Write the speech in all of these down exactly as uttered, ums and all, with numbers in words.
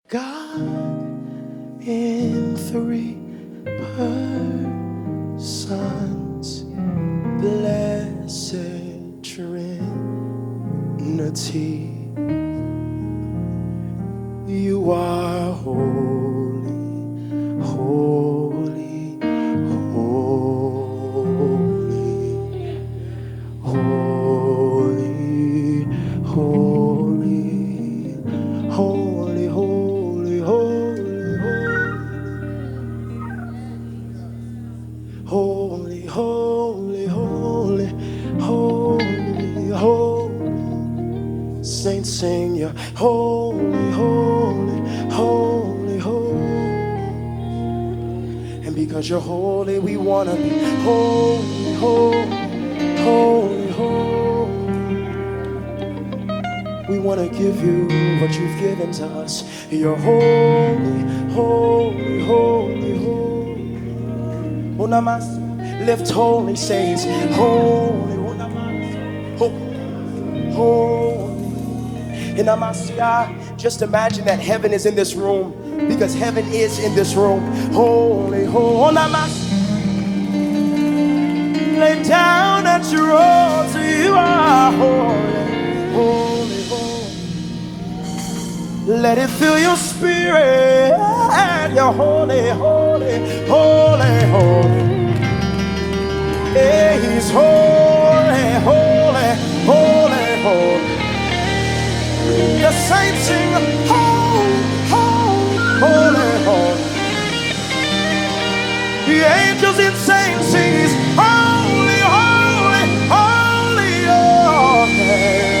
God in three persons, blessed Trinity. You are holy, holy, holy, holy, holy, holy, holy, holy, holy, holy, holy, holy, holy. Saints sing you holy, holy, holy, holy. And because you're holy, we want to be holy, holy, holy, holy. We want to give you what you've given to us. You're holy, holy, holy, holy. Unamasi, lift holy, saints, holy, unamasi, holy, holy. In Amasia, just imagine that heaven is in this room, because heaven is in this room. Holy, holy, lay down at your altar. You are holy, holy, holy. Let it fill your spirit. You're holy, holy, holy, holy. Yeah, he's holy, holy, holy, holy. The saints sing, holy, holy, holy, holy. The angels in saints sing, holy, holy, holy, holy.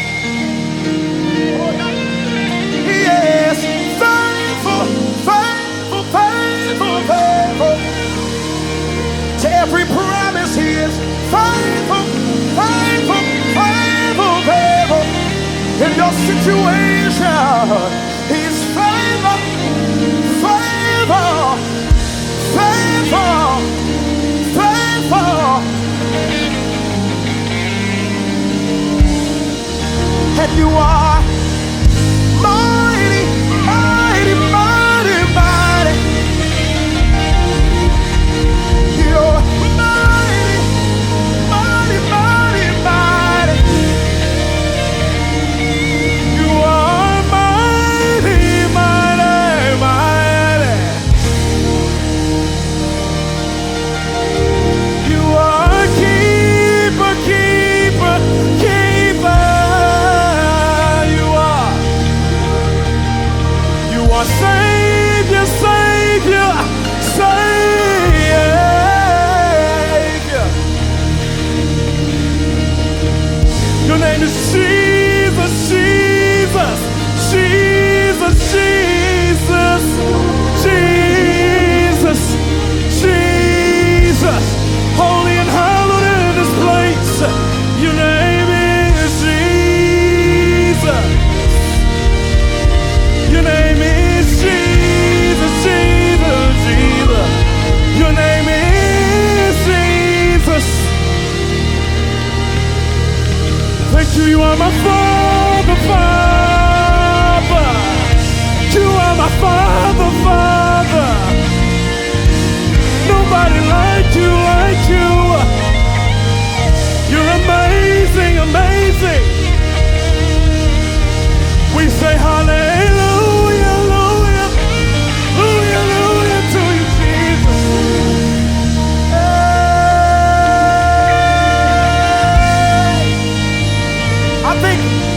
Yes, faithful, faithful, faithful, faithful. To every promise he is faithful, faithful, faithful, faithful. In your situation, he's faithful, faithful, faithful, faithful. And you are mighty, mighty, mighty, mighty. You're mighty, mighty, mighty, mighty. You are mighty, mighty, mighty. You are keeper, keeper, keeper. You are. You are Savior, Savior, Savior. Your name is Jesus, Jesus, Jesus, Jesus, Jesus, Jesus. Holy and hallowed in this place. Your name is Jesus. Your name is Jesus, Jesus, Jesus. Your name is Jesus. Thank you, you are my Father, Father. You are my Father, Father. Nobody like you, like you. You're amazing, amazing. We say hallelujah, hallelujah, hallelujah, hallelujah to you, Jesus. Hey. I think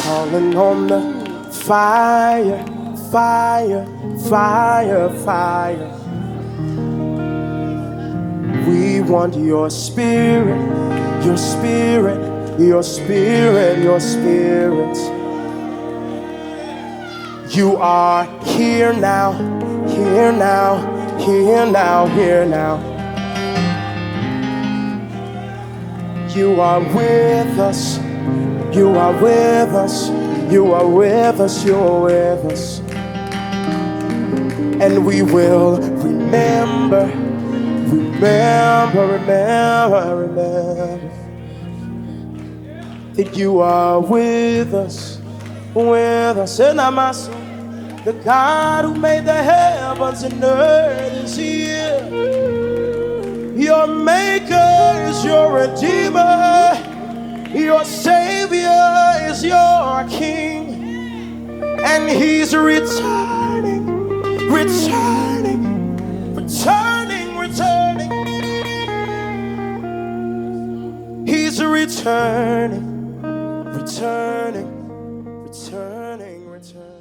calling on the fire, fire, fire, fire. We want your spirit, your spirit, your spirit, your spirit. You are here now, here now, here now, here now. You are with us, you are with us, you are with us, you are with us. And we will remember, remember, remember, remember that you are with us, with us. And I'm also the God who made the heavens and earth is here. Your maker is your redeemer. Your savior is your king. And he's returning, returning, returning, returning. He's returning, returning, returning, returning.